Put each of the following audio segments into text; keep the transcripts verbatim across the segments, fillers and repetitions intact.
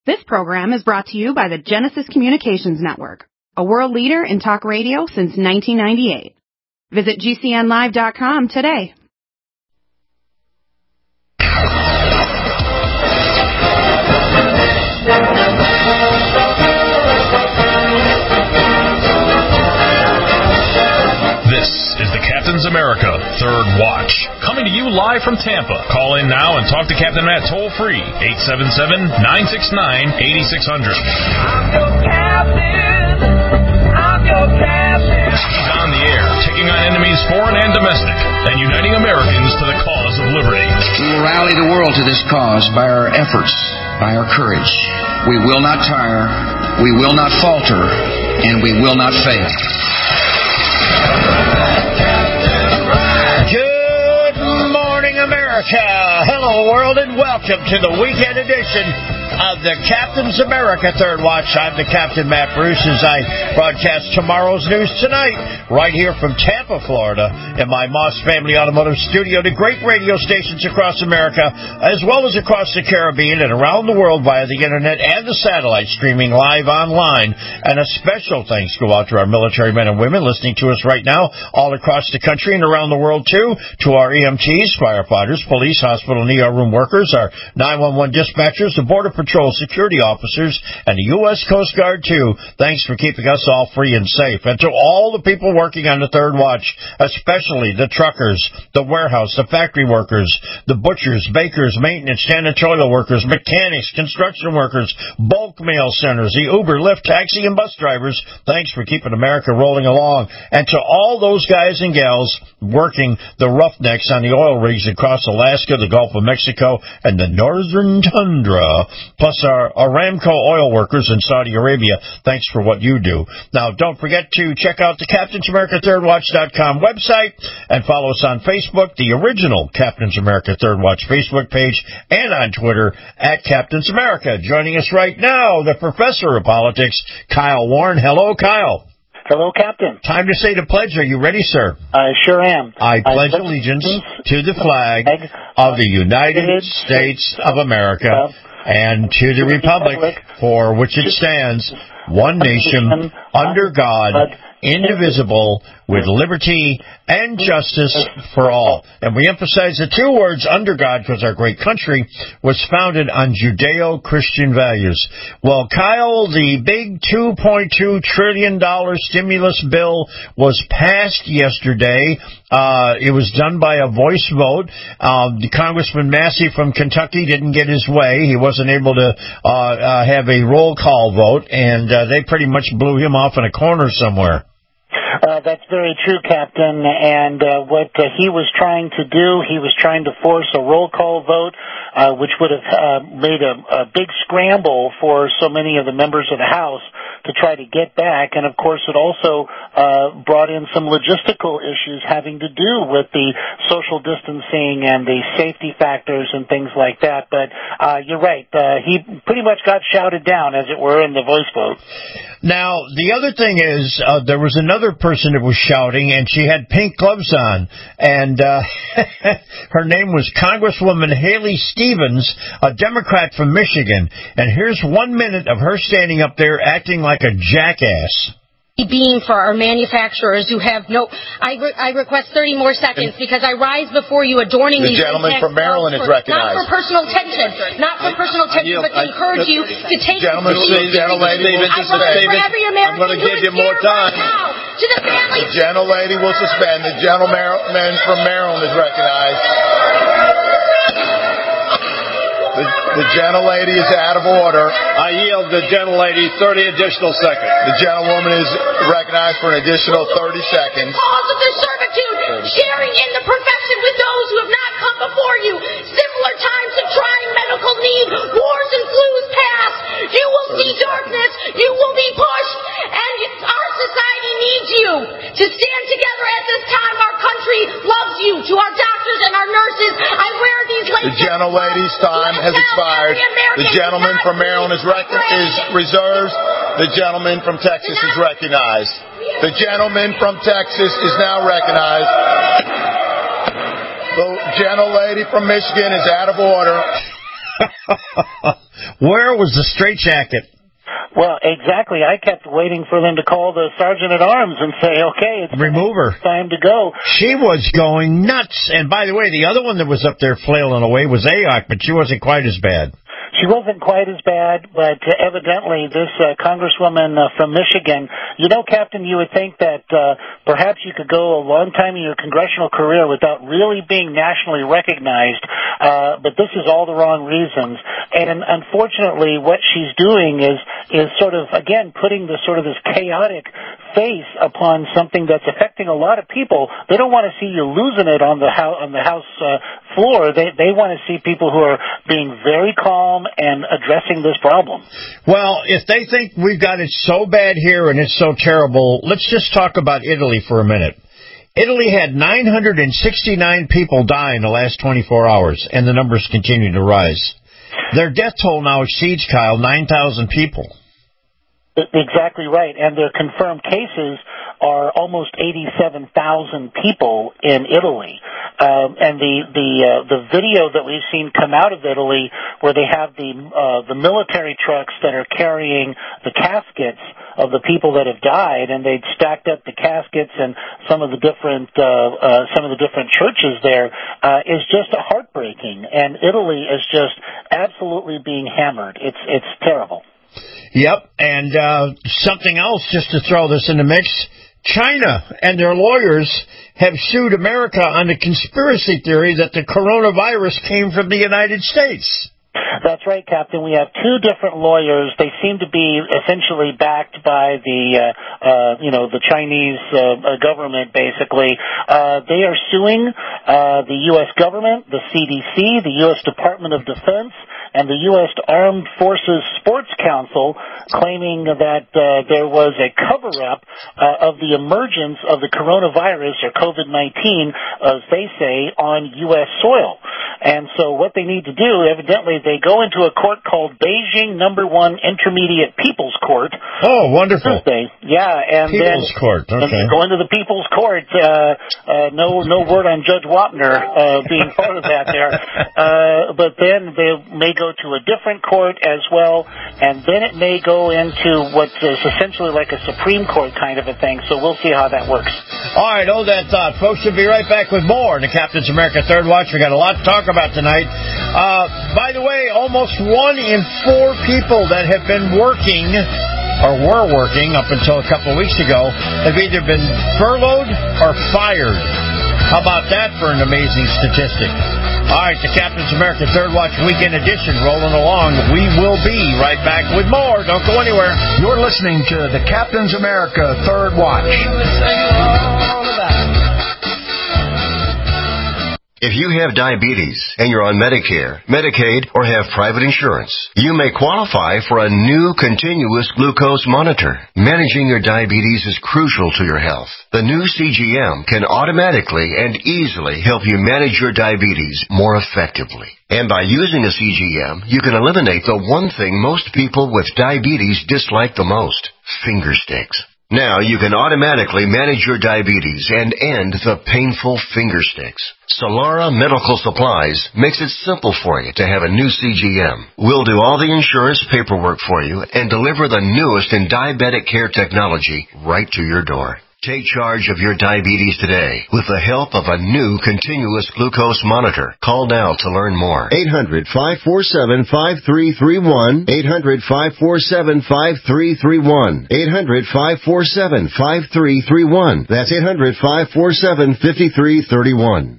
This program is brought to you by the Genesis Communications Network, a world leader in talk radio since nineteen ninety-eight. Visit G C N live dot com today. This is the Captain's America Third Watch, coming to you live from Tampa. Call in now and talk to Captain Matt toll-free, eight seven seven, nine six nine, eight six zero zero. I'm your captain. I'm your captain. He's on the air, taking on enemies foreign and domestic, and uniting Americans to the cause of liberty. We will rally the world to this cause by our efforts, by our courage. We will not tire, we will not falter, and we will not fail. Good morning, America. Hello, world, and welcome to the weekend edition of the Captain's America Third Watch. I'm the Captain, Matt Bruce, as I broadcast tomorrow's news tonight right here from Tampa, Florida, in my Moss Family Automotive Studio to great radio stations across America, as well as across the Caribbean and around the world via the Internet and the satellite, streaming live online. And a special thanks go out to our military men and women listening to us right now all across the country and around the world, too, to our E M Ts, firefighters, police, hospital, and E R room workers, our nine one one dispatchers, the Border Patrol security officers, and the U S Coast Guard, too. Thanks for keeping us all free and safe. And to all the people working on the Third Watch, especially the truckers, the warehouse, the factory workers, the butchers, bakers, maintenance, janitorial workers, mechanics, construction workers, bulk mail centers, the Uber, Lyft, taxi, and bus drivers, thanks for keeping America rolling along. And to all those guys and gals working the roughnecks on the oil rigs across Alaska, the Gulf of Mexico, and the northern tundra, plus our Aramco oil workers in Saudi Arabia, thanks for what you do. Now, don't forget to check out the Captain's America Third Watch dot com website and follow us on Facebook, the original Captain's America Third Watch Facebook page, and on Twitter at Captain's America. Joining us right now, the professor of politics, Kyle Warren. Hello, Kyle. Hello, Captain. Time to say the pledge. Are you ready, sir? I sure am. I pledge allegiance to the flag of the United States of America and to the republic for which it stands, one nation, under God, indivisible, with liberty and justice for all. And we emphasize the two words, under God, because our great country was founded on Judeo-Christian values. Well, Kyle, the big two point two trillion dollars stimulus bill was passed yesterday. Uh, it was done by a voice vote. Uh, the Congressman Massey from Kentucky didn't get his way. He wasn't able to uh, uh, have a roll call vote, and uh, they pretty much blew him off in a corner somewhere. Uh, that's very true, Captain, and uh, what uh, he was trying to do, he was trying to force a roll call vote, uh, which would have uh, made a, a big scramble for so many of the members of the House to try to get back, and of course it also uh, brought in some logistical issues having to do with the social distancing and the safety factors and things like that, but uh, you're right, uh, he pretty much got shouted down, as it were, in the voice vote. Now, the other thing is, uh, there was another person that was shouting, and she had pink gloves on, and uh, her name was Congresswoman Haley Stevens, a Democrat from Michigan, and here's one minute of her standing up there acting like a jackass. Being for our manufacturers who have no, I, re- I request thirty more seconds because I rise before you adorning the these. The gentleman from Maryland for, is recognized. Not for personal tension, not for personal tension, but to I, encourage I, you to take. Gentleman, the gentlelady will suspend. I'm going to give you more time. Right now, to the families. The gentlelady will suspend. The gentleman from Maryland is recognized. The, the gentlelady is out of order. I yield the gentlelady thirty additional seconds. The gentlewoman is recognized for an additional thirty seconds. Cause of their servitude, sharing in the profession with those who have not come before you. Similar times of trying medical need, wars and flus past. You will see darkness. You will be pushed, and our society needs you to stand together at this time. Our country loves you. To our doctors and our nurses, I wear these laces. The gentlelady's time has expired. The gentleman from Maryland is, rec- is reserved. The gentleman from Texas is recognized. The gentleman from Texas is now recognized. The gentlelady from Michigan is out of order. Where was the straitjacket? Well, exactly. I kept waiting for them to call the sergeant at arms and say, okay, it's Remove her. time to go. She was going nuts. And by the way, the other one that was up there flailing away was A O C, but she wasn't quite as bad. She wasn't quite as bad, but uh, evidently this uh, congresswoman uh, from Michigan, you know, Captain, you would think that uh, perhaps you could go a long time in your congressional career without really being nationally recognized, uh, but this is all the wrong reasons. And unfortunately, what she's doing is is sort of, again, putting the sort of this chaotic face upon something that's affecting a lot of people. They don't want to see you losing it on the house, on the House uh, floor. They they want to see people who are being very calm and addressing this problem. Well, if they think we've got it so bad here and it's so terrible, let's just talk about Italy for a minute. Italy had nine hundred sixty-nine people die in the last twenty-four hours, and the numbers continue to rise. Their death toll now exceeds, Kyle, nine thousand people. Exactly right, and their confirmed cases are almost eighty-seven thousand people in Italy. Um, and the the uh, the video that we've seen come out of Italy, where they have the uh, the military trucks that are carrying the caskets of the people that have died, and they'd stacked up the caskets and some of the different uh, uh, some of the different churches there, uh, is just heartbreaking. And Italy is just absolutely being hammered. It's it's terrible. Yep, and uh, something else, just to throw this in the mix, China and their lawyers have sued America on the conspiracy theory that the coronavirus came from the United States. That's right, Captain. We have two different lawyers. They seem to be essentially backed by the, uh, uh, you know, the Chinese uh, government, basically. Uh, they are suing uh, the U S government, the C D C, the U S Department of Defense, and the U S Armed Forces Sports Council, claiming that uh, there was a cover-up uh, of the emergence of the coronavirus, or COVID nineteen, as they say, on U S soil. And so what they need to do, evidently, they go into a court called Beijing Number One Intermediate People's Court. Oh, wonderful! Thursday. Yeah, and People's then Court. Okay. And go into the People's Court. Uh, uh, no, no word on Judge Wapner uh, being part of that there. Uh, but then they may go to a different court as well, and then it may go into what is essentially like a Supreme Court kind of a thing. So we'll see how that works. All right, hold that thought, folks. We'll be right back with more in the Captain's America Third Watch. We got a lot to talk about tonight. Uh, by the way, almost one in four people that have been working or were working up until a couple of weeks ago have either been furloughed or fired. How about that for an amazing statistic? All right, the Captain's America Third Watch Weekend Edition rolling along. We will be right back with more. Don't go anywhere. You're listening to the Captain's America Third Watch. If you have diabetes and you're on Medicare, Medicaid, or have private insurance, you may qualify for a new continuous glucose monitor. Managing your diabetes is crucial to your health. The new C G M can automatically and easily help you manage your diabetes more effectively. And by using a C G M, you can eliminate the one thing most people with diabetes dislike the most: finger sticks. Now you can automatically manage your diabetes and end the painful finger sticks. Solara Medical Supplies makes it simple for you to have a new C G M. We'll do all the insurance paperwork for you and deliver the newest in diabetic care technology right to your door. Take charge of your diabetes today with the help of a new continuous glucose monitor. Call now to learn more. eight hundred, five four seven, five three three one. eight hundred, five four seven, five three three one. eight hundred, five four seven, five three three one. That's eight hundred, five four seven, five three three one.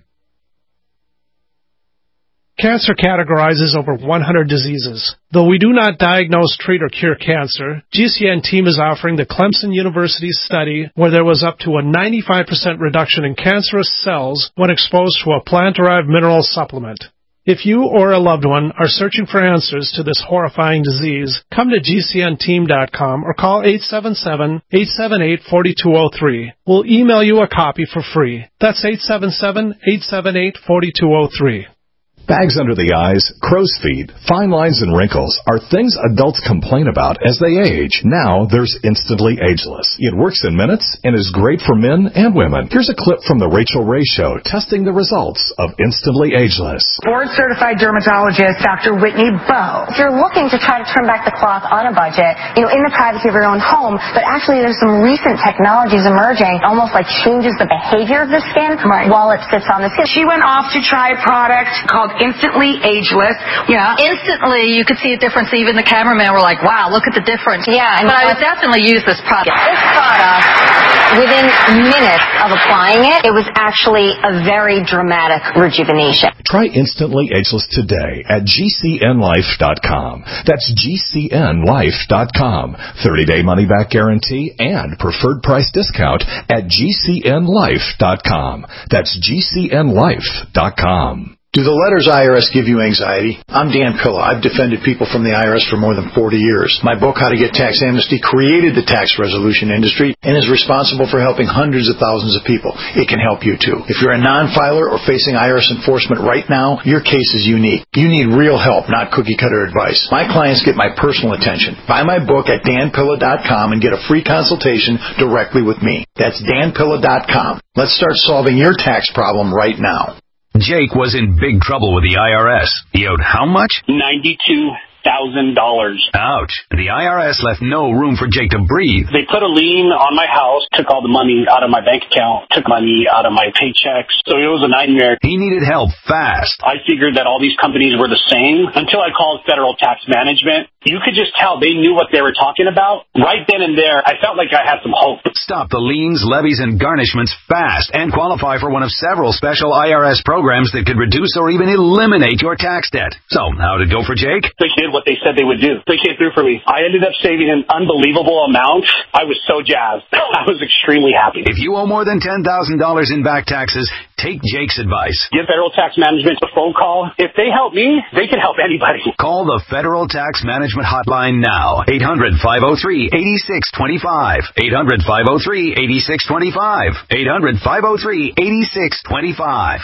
Cancer categorizes over one hundred diseases. Though we do not diagnose, treat, or cure cancer, G C N team is offering the Clemson University study where there was up to a ninety-five percent reduction in cancerous cells when exposed to a plant-derived mineral supplement. If you or a loved one are searching for answers to this horrifying disease, come to G C N team dot com or call eight seven seven, eight seven eight, four two zero three. We'll email you a copy for free. That's eight seven seven, eight seven eight, four two zero three. Bags under the eyes, crow's feet, fine lines, and wrinkles are things adults complain about as they age. Now there's Instantly Ageless. It works in minutes and is great for men and women. Here's a clip from the Rachel Ray Show testing the results of Instantly Ageless. Board-certified dermatologist Doctor Whitney Bowe. If you're looking to try to turn back the clock on a budget, you know, in the privacy of your own home, but actually there's some recent technologies emerging, almost like changes the behavior of the skin right. while it sits on the skin. She went off to try a product called Instantly Ageless. Yeah, instantly you could see a difference. Even the cameraman were like, wow, look at the difference. Yeah. And but I would definitely use this product. This product, within minutes of applying it, it was actually a very dramatic rejuvenation. Try Instantly Ageless today at G C N life dot com. That's G C N life dot com. thirty-day money-back guarantee and preferred price discount at G C N life dot com. That's G C N life dot com. Do the letters I R S give you anxiety? I'm Dan Pilla. I've defended people from the I R S for more than forty years. My book, How to Get Tax Amnesty, created the tax resolution industry and is responsible for helping hundreds of thousands of people. It can help you too. If you're a non-filer or facing I R S enforcement right now, your case is unique. You need real help, not cookie-cutter advice. My clients get my personal attention. Buy my book at dan pilla dot com and get a free consultation directly with me. That's dan pilla dot com. Let's start solving your tax problem right now. Jake was in big trouble with the I R S. He owed how much? ninety-two thousand dollars. Ouch. The I R S left no room for Jake to breathe. They put a lien on my house, took all the money out of my bank account, took money out of my paychecks. So it was a nightmare. He needed help fast. I figured that all these companies were the same until I called Federal Tax Management. You could just tell they knew what they were talking about. Right then and there, I felt like I had some hope. Stop the liens, levies, and garnishments fast and qualify for one of several special I R S programs that could reduce or even eliminate your tax debt. So, how did it go for Jake? They did what they said they would do. They came through for me. I ended up saving an unbelievable amount. I was so jazzed. I was extremely happy. If you owe more than ten thousand dollars in back taxes, take Jake's advice. Give Federal Tax Management a phone call. If they help me, they can help anybody. Call the Federal Tax Management hotline now. eight hundred, five oh three, eight six two five. eight hundred, five oh three, eight six two five. eight hundred, five oh three, eight six two five.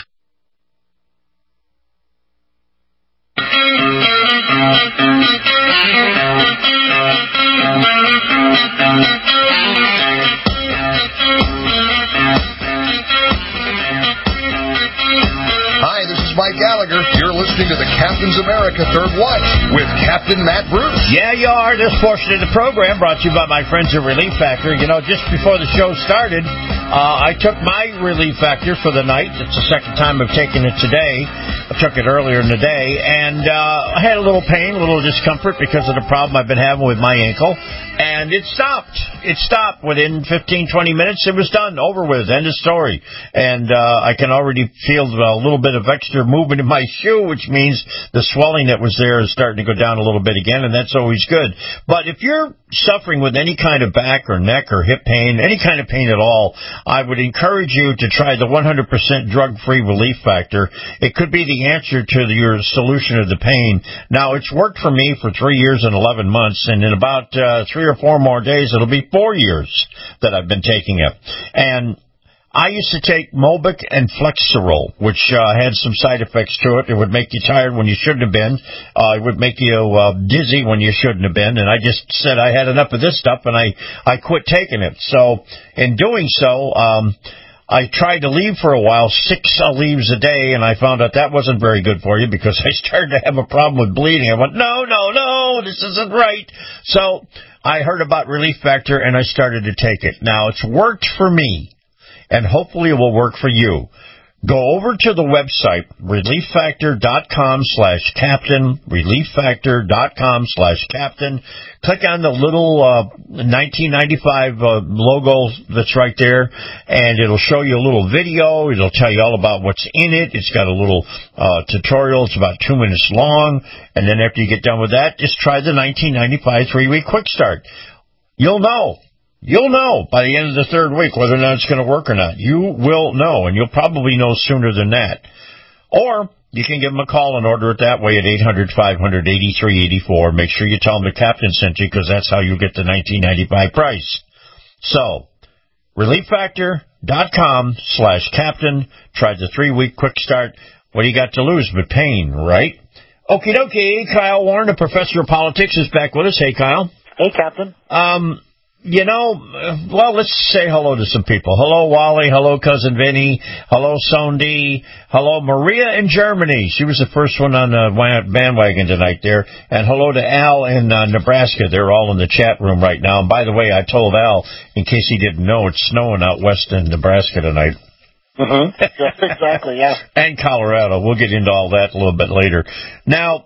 Hi, this is Mike Gallagher. You're listening to the Captain's America Third Watch with Captain Matt Bruce. Yeah, you are. This portion of the program brought to you by my friends at Relief Factor. You know, just before the show started, uh, I took my Relief Factor for the night. It's the second time I've taken it today. I took it earlier in the day, and uh, I had a little pain, a little discomfort because of the problem I've been having with my ankle, and it stopped. It stopped. Within fifteen, twenty minutes, it was done, over with, end of story. And uh, I can already feel a little bit of extra movement in my shoe, which means the swelling that was there is starting to go down a little bit again, and that's always good. But if you're suffering with any kind of back or neck or hip pain, any kind of pain at all, I would encourage you to try the one hundred percent drug-free Relief Factor. It could be the answer to the, your solution of the pain. Now, it's worked for me for three years and eleven months, and in about uh, three or four more days, it'll be four years that I've been taking it. And I used to take Mobic and Flexerol, which uh, had some side effects to it. It would make you tired when you shouldn't have been. Uh, it would make you uh, dizzy when you shouldn't have been. And I just said I had enough of this stuff, and I, I quit taking it. So in doing so, um, I tried to leave for a while, six uh, leaves a day, and I found out that wasn't very good for you because I started to have a problem with bleeding. I went, no, no, no, this isn't right. So I heard about Relief Factor, and I started to take it. Now, it's worked for me, and hopefully it will work for you. Go over to the website, relief factor dot com slash captain, relief factor dot com slash captain. Click on the little uh, nineteen ninety-five uh, logo that's right there, and it'll show you a little video. It'll tell you all about what's in it. It's got a little uh, tutorial. It's about two minutes long, and then after you get done with that, just try the nineteen ninety-five three-week quick start. You'll know. You'll know by the end of the third week whether or not it's going to work or not. You will know, and you'll probably know sooner than that. Or you can give them a call and order it that way at eight hundred, five hundred, eighty-three eighty-four. Make sure you tell them the captain sent you, because that's how you get the nineteen ninety-five price. So, relief factor dot com slash captain. Try the three-week quick start. What do you got to lose but pain, right? Okie dokie. Kyle Warren, a professor of politics, is back with us. Hey, Kyle. Hey, Captain. Um, you know, well, let's say hello to some people. Hello, Wally. Hello, Cousin Vinny. Hello, Sondi. Hello, Maria in Germany. She was the first one on the bandwagon tonight there. And hello to Al in uh, Nebraska. They're all in the chat room right now. And by the way, I told Al, in case he didn't know, it's snowing out west in Nebraska tonight. Mm-hmm. Yes, exactly, yeah. And Colorado. We'll get into all that a little bit later. Now,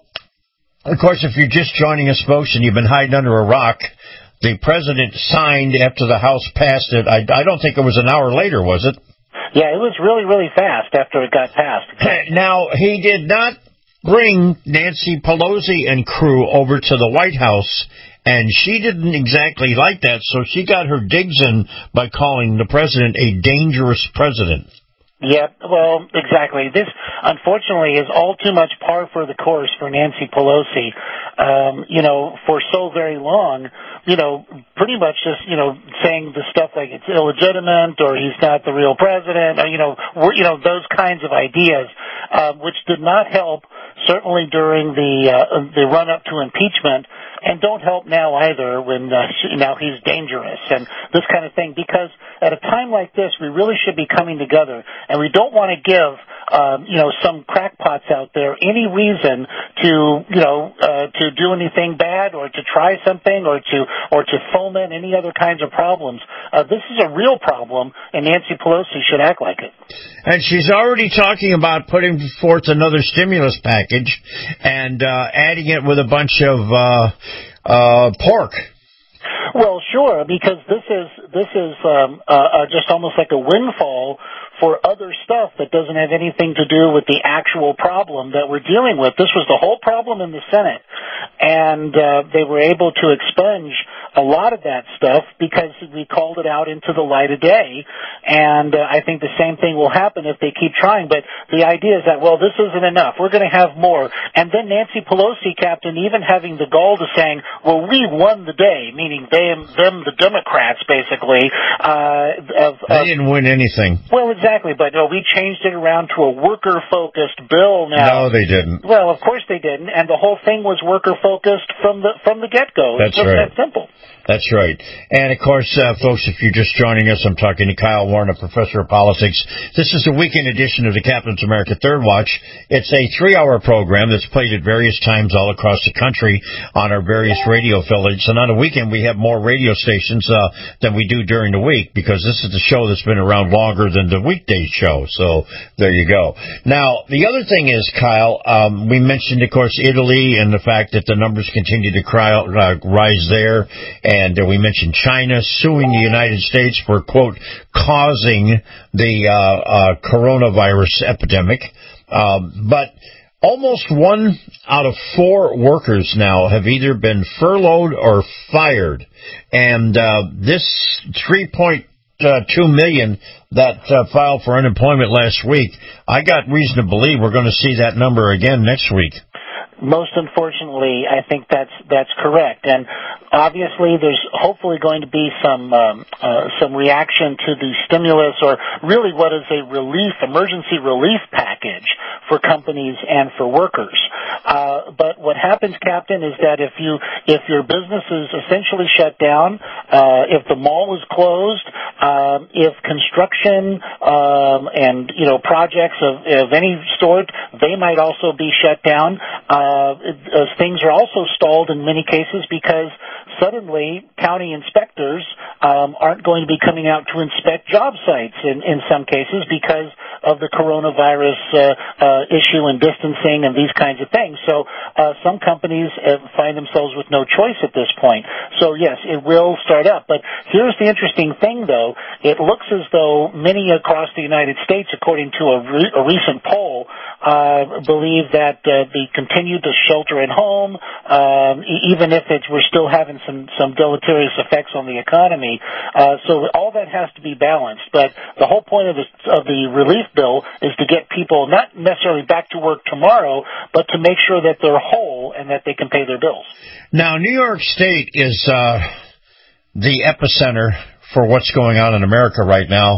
of course, if you're just joining us, folks, and you've been hiding under a rock, the president signed after the House passed it. I, I don't think it was an hour later, was it? Yeah, it was really, really fast after it got passed. Now, he did not bring Nancy Pelosi and crew over to the White House, and she didn't exactly like that, so she got her digs in by calling the president a dangerous president. Yeah, well, exactly. This, unfortunately, is all too much par for the course for Nancy Pelosi. Um, you know, for so very long, you know, pretty much just, you know, saying the stuff like it's illegitimate or he's not the real president, or, you know, we're, you know, those kinds of ideas, uh, which did not help, certainly during the, uh, the run-up to impeachment, and don't help now either when uh, now he's dangerous and this kind of thing, because at a time like this, we really should be coming together, and we don't want to give, um, you know, some crackpots out there any reason to, you know, uh, to do anything bad or to try something or to or to foment any other kinds of problems. Uh, this is a real problem, and Nancy Pelosi should act like it. And she's already talking about putting forth another stimulus package and uh, adding it with a bunch of uh, uh, pork. Well, sure, because this is this is um, uh, just almost like a windfall for other stuff that doesn't have anything to do with the actual problem that we're dealing with. This was the whole problem in the Senate, and uh, they were able to expunge a lot of that stuff because we called it out into the light of day, and uh, I think the same thing will happen if they keep trying. But the idea is that, well, this isn't enough. We're going to have more. And then Nancy Pelosi, Captain, even having the gall to saying, well, we won the day, meaning they, them, the Democrats, basically. Uh, of, they of, didn't win anything. Well, exactly, but no, we changed it around to a worker-focused bill now. No, they didn't. Well, of course they didn't, and the whole thing was worker-focused from the from the get-go. That's it's right. That simple. That's right. And, of course, uh, folks, if you're just joining us, I'm talking to Kyle Warren, a professor of politics. This is the weekend edition of the Captain's America Third Watch. It's a three-hour program that's played at various times all across the country on our various radio affiliates. And on the weekend, we have more radio stations uh, than we do during the week, because this is the show that's been around longer than the weekday show. So there you go. Now, the other thing is, Kyle, um, we mentioned, of course, Italy and the fact that the numbers continue to cry, uh, rise there. And uh, we mentioned China suing the United States for, quote, causing the uh, uh, coronavirus epidemic. Um, but almost one out of four workers now have either been furloughed or fired. And uh, this three point two million that uh, filed for unemployment last week, I got reason to believe we're going to see that number again next week. Most unfortunately, I think that's that's correct, and obviously, there's hopefully going to be some um, uh, some reaction to the stimulus, or really what is a relief, emergency relief package for companies and for workers. Uh, but what happens, Captain, is that if you if your business is essentially shut down, uh, if the mall is closed, um, if construction um, and you know projects of, of any sort, they might also be shut down. Uh, Uh, uh, things are also stalled in many cases because suddenly county inspectors um, aren't going to be coming out to inspect job sites in, in some cases because of the coronavirus uh, uh, issue and distancing and these kinds of things. So uh, some companies uh, find themselves with no choice at this point. So, yes, it will start up. But here's the interesting thing, though. It looks as though many across the United States, according to a, re- a recent poll, uh, believe that uh, the continued to shelter at home, um, even if it's, we're still having some, some deleterious effects on the economy. Uh, so all that has to be balanced. But the whole point of the, of the relief bill is to get people not necessarily back to work tomorrow, but to make sure that they're whole and that they can pay their bills. Now, New York State is uh, the epicenter for what's going on in America right now.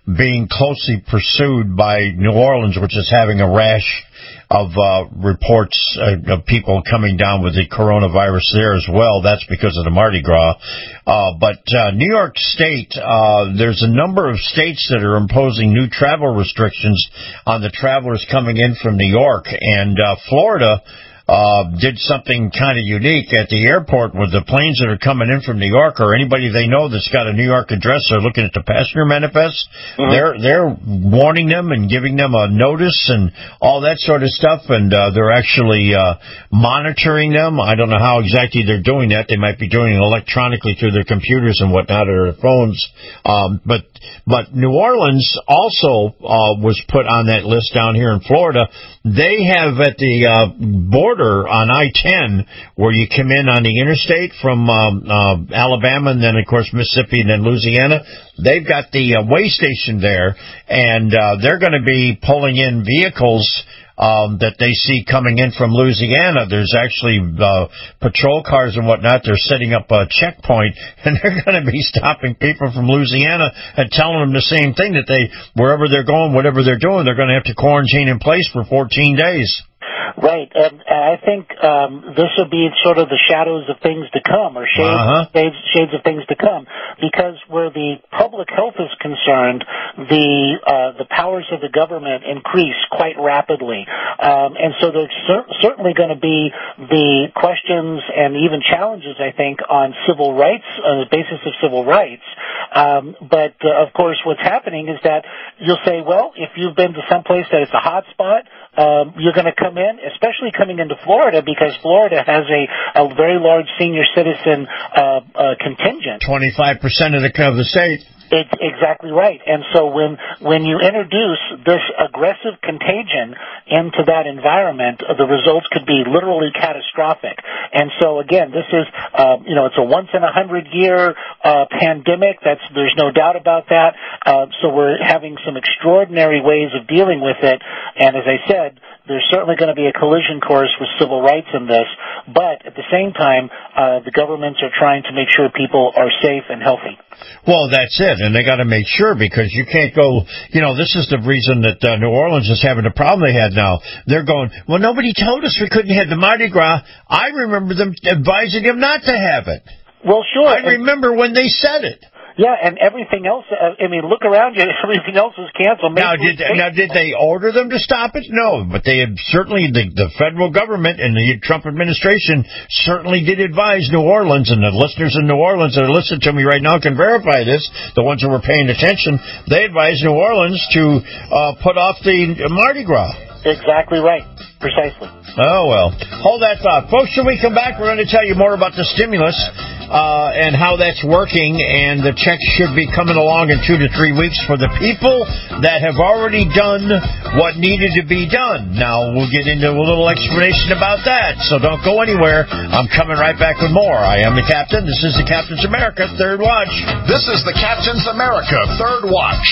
being closely pursued by New Orleans, which is having a rash of uh, reports uh, of people coming down with the coronavirus there as well. That's because of the Mardi Gras. Uh, but uh, New York State, uh, there's a number of states that are imposing new travel restrictions on the travelers coming in from New York. And uh, Florida uh did something kind of unique at the airport with the planes that are coming in from New York, or anybody they know that's got a New York address. They're looking at the passenger manifest. Mm-hmm. They're they're warning them and giving them a notice and all that sort of stuff, and uh, they're actually uh, monitoring them. I don't know how exactly they're doing that. They might be doing it electronically through their computers and whatnot, or their phones. Um, but but New Orleans also uh, was put on that list down here in Florida. They have at the uh, border on I ten, where you come in on the interstate from um, uh, Alabama and then, of course, Mississippi and then Louisiana, they've got the uh, way station there, and uh, they're going to be pulling in vehicles Um, that they see coming in from Louisiana. There's actually uh, patrol cars and whatnot. They're setting up a checkpoint, and they're going to be stopping people from Louisiana and telling them the same thing, that they, wherever they're going, whatever they're doing, they're going to have to quarantine in place for fourteen days. Right, and I think um, this will be sort of the shadows of things to come, or shades, uh-huh. shades, shades of things to come, because where the public health is concerned, the uh, the powers of the government increase quite rapidly, um, and so there's cer- certainly going to be the questions and even challenges, I think, on civil rights, on the basis of civil rights. Um, but uh, of course, what's happening is that you'll say, well, if you've been to some place that it's a hot spot, Um, you're going to come in, especially coming into Florida, because Florida has a, a very large senior citizen uh, uh, contingent. twenty-five percent of the, of the state. It's exactly right. And so when when you introduce this aggressive contagion into that environment, the results could be literally catastrophic. And so again, this is uh, you know it's a once in a hundred year uh, pandemic. That's there's no doubt about that. Uh, so we're having some extraordinary ways of dealing with it. And as I said, there's certainly going to be a collision course with civil rights in this. But at the same time, uh, the governments are trying to make sure people are safe and healthy. Well, that's it, and they got to make sure, because you can't go, you know, this is the reason that uh, New Orleans is having the problem they had now. They're going, well, nobody told us we couldn't have the Mardi Gras. I remember them advising them not to have it. Well, sure. I remember when they said it. Yeah, and everything else, uh, I mean, look around you, everything else is canceled. Now did, now, did they order them to stop it? No, but they had certainly, the, the federal government and the Trump administration certainly did advise New Orleans, and the listeners in New Orleans that are listening to me right now can verify this, the ones who were paying attention. They advised New Orleans to uh, put off the Mardi Gras. Exactly right. Precisely. Oh, well. Hold that thought. Folks, when we come back, we're going to tell you more about the stimulus uh, and how that's working, and the checks should be coming along in two to three weeks for the people that have already done what needed to be done. Now, we'll get into a little explanation about that, so don't go anywhere. I'm coming right back with more. I am the Captain. This is the Captain's America Third Watch. This is the Captain's America Third Watch.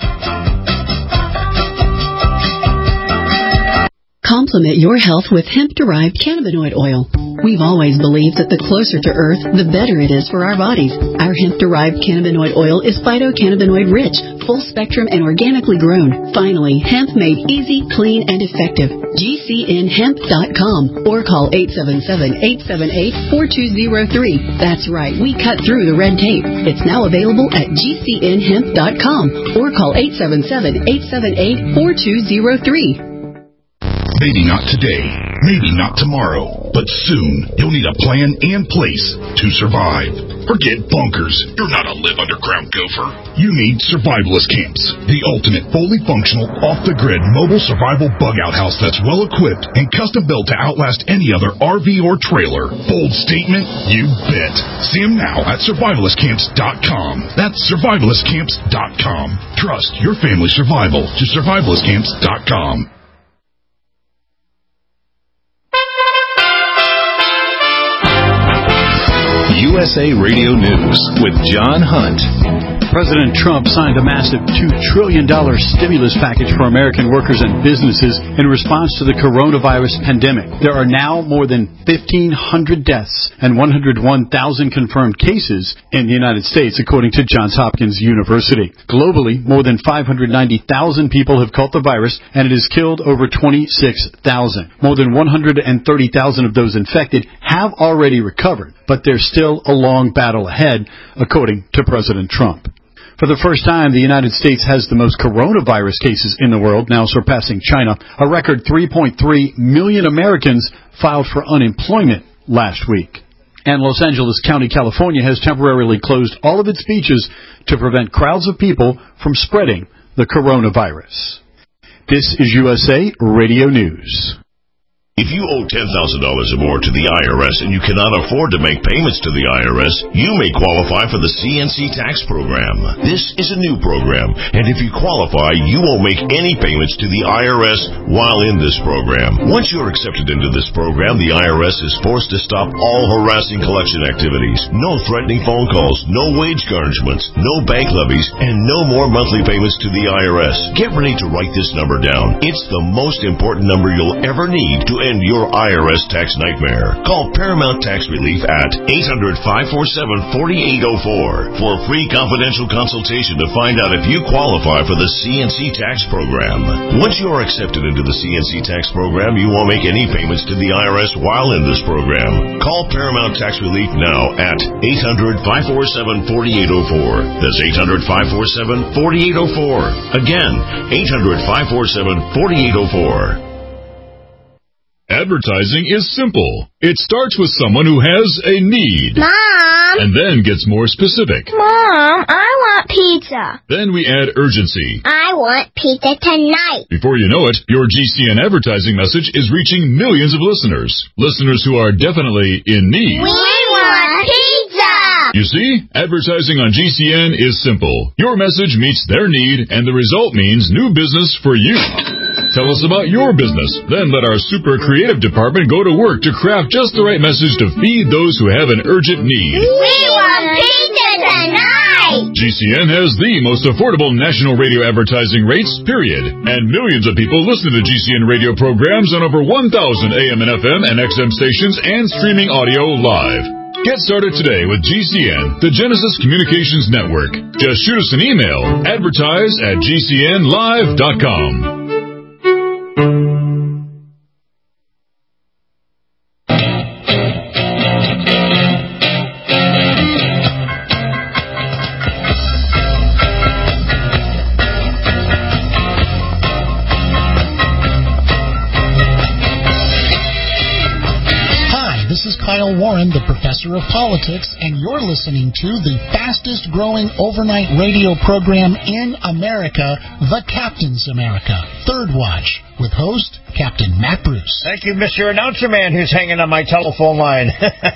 Complement your health with hemp-derived cannabinoid oil. We've always believed that the closer to Earth, the better it is for our bodies. Our hemp-derived cannabinoid oil is phytocannabinoid-rich, full-spectrum, and organically grown. Finally, hemp made easy, clean, and effective. G C N hemp dot com or call eight seven seven, eight seven eight, four two zero three. That's right, we cut through the red tape. It's now available at G C N hemp dot com or call eight seven seven, eight seven eight, four two zero three. Maybe not today, maybe not tomorrow, but soon you'll need a plan and place to survive. Forget bunkers. You're not a live underground gopher. You need survivalist camps, the ultimate fully functional, off-the-grid mobile survival bug-out house that's well-equipped and custom-built to outlast any other R V or trailer. Bold statement? You bet. See them now at survivalist camps dot com. That's survivalist camps dot com. Trust your family's survival to survivalist camps dot com. U S A Radio News with John Hunt. President Trump signed a massive two trillion dollars stimulus package for American workers and businesses in response to the coronavirus pandemic. There are now more than fifteen hundred deaths and one hundred one thousand confirmed cases in the United States, according to Johns Hopkins University. Globally, more than five hundred ninety thousand people have caught the virus, and it has killed over twenty-six thousand. More than one hundred thirty thousand of those infected have already recovered, but there's still a long battle ahead, according to President Trump. For the first time, the United States has the most coronavirus cases in the world, now surpassing China. A record three point three million Americans filed for unemployment last week. And Los Angeles County, California, has temporarily closed all of its beaches to prevent crowds of people from spreading the coronavirus. This is U S A Radio News. If you owe ten thousand dollars or more to the I R S and you cannot afford to make payments to the I R S, you may qualify for the C N C tax program. This is a new program, and if you qualify, you won't make any payments to the I R S while in this program. Once you're accepted into this program, the I R S is forced to stop all harassing collection activities. No threatening phone calls, no wage garnishments, no bank levies, and no more monthly payments to the I R S. Get ready to write this number down. It's the most important number you'll ever need to end your I R S tax nightmare. Call Paramount Tax Relief at eight hundred, five four seven, four eight zero four for a free confidential consultation to find out if you qualify for the C N C tax program. Once you are accepted into the C N C tax program, you won't make any payments to the I R S while in this program. Call Paramount Tax Relief now at eight hundred, five four seven, four eight zero four. That's eight hundred, five four seven, four eight zero four. Again, eight hundred, five four seven, four eight zero four. Advertising is simple. It starts with someone who has a need. Mom! And then gets more specific. Mom, I want pizza. Then we add urgency. I want pizza tonight. Before you know it, your G C N advertising message is reaching millions of listeners. Listeners who are definitely in need. We want pizza! You see, advertising on G C N is simple. Your message meets their need, and the result means new business for you. Tell us about your business. Then let our super creative department go to work to craft just the right message to feed those who have an urgent need. We want pizza tonight! G C N has the most affordable national radio advertising rates, period. And millions of people listen to G C N radio programs on over one thousand A M and F M and X M stations and streaming audio live. Get started today with G C N, the Genesis Communications Network. Just shoot us an email, advertise at G C N live dot com. Kyle Warren, the professor of politics, and you're listening to the fastest growing overnight radio program in America, The Captain's America, Third Watch, with host Captain Matt Bruce. Thank you, Mister Announcer Man, who's hanging on my telephone line.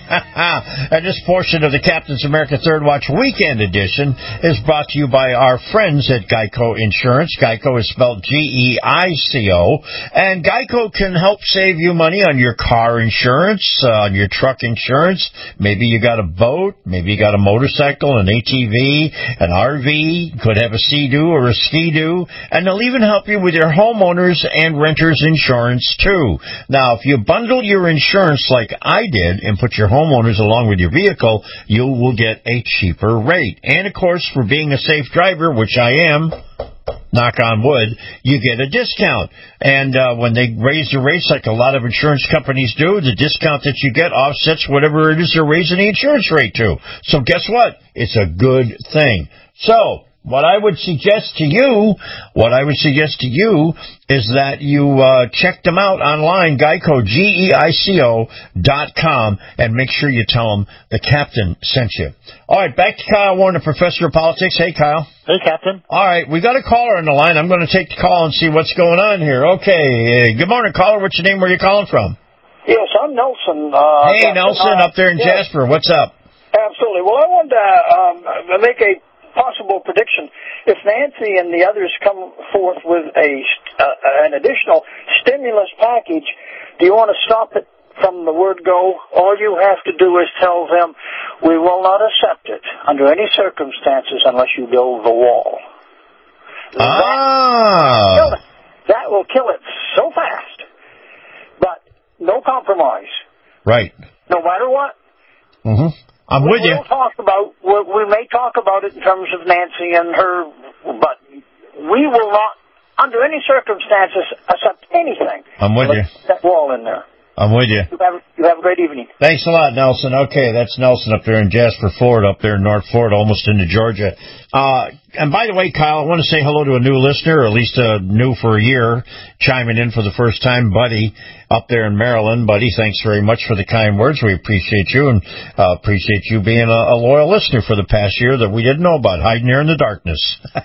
And this portion of the Captain's America Third Watch Weekend Edition is brought to you by our friends at Geico Insurance. Geico is spelled G E I C O. And Geico can help save you money on your car insurance, uh, on your truck insurance. Maybe you got a boat. Maybe you got a motorcycle, an A T V, an R V. Could have a Sea-Doo or a Ski-Doo. And they'll even help you with your homeowners and renters insurance, too. Now, if you bundle your insurance like I did and put your homeowners along with your vehicle, you will get a cheaper rate. And, of course, for being a safe driver, which I am, knock on wood, you get a discount. And uh, when they raise the rates like a lot of insurance companies do, the discount that you get offsets whatever it is they're raising the insurance rate to. So guess what? It's a good thing. So what I would suggest to you, what I would suggest to you is that you uh, check them out online, Geico, G E I C O dot com, and make sure you tell them the captain sent you. All right, back to Kyle Warren, the professor of politics. Hey, Kyle. Hey, Captain. All right, we got a caller on the line. I'm going to take the call and see what's going on here. Okay, good morning, caller. What's your name? Where are you calling from? Yes, I'm Nelson. Uh, hey, Nelson, up there in yes. Jasper. What's up? Absolutely. Well, I wanted to um, make a possible prediction. If Nancy and the others come forth with a uh, an additional stimulus package, do you want to stop it from the word go, all you have to do is tell them, we will not accept it under any circumstances unless you build the wall. Ah. That, that will kill it so fast. But no compromise. Right. No matter what. Mm-hmm. I'm we, with you. We'll talk about, we, we may talk about it in terms of Nancy and her, but we will not, under any circumstances, accept anything. I'm with you. That wall in there. I'm with you. You have, you have a great evening. Thanks a lot, Nelson. Okay, that's Nelson up there in Jasper, Florida, up there in North Florida, almost into Georgia. Uh, and by the way, Kyle, I want to say hello to a new listener, or at least uh, new for a year, chiming in for the first time, Buddy, up there in Maryland. Buddy, thanks very much for the kind words. We appreciate you, and uh, appreciate you being a, a loyal listener for the past year that we didn't know about, hiding here in the darkness.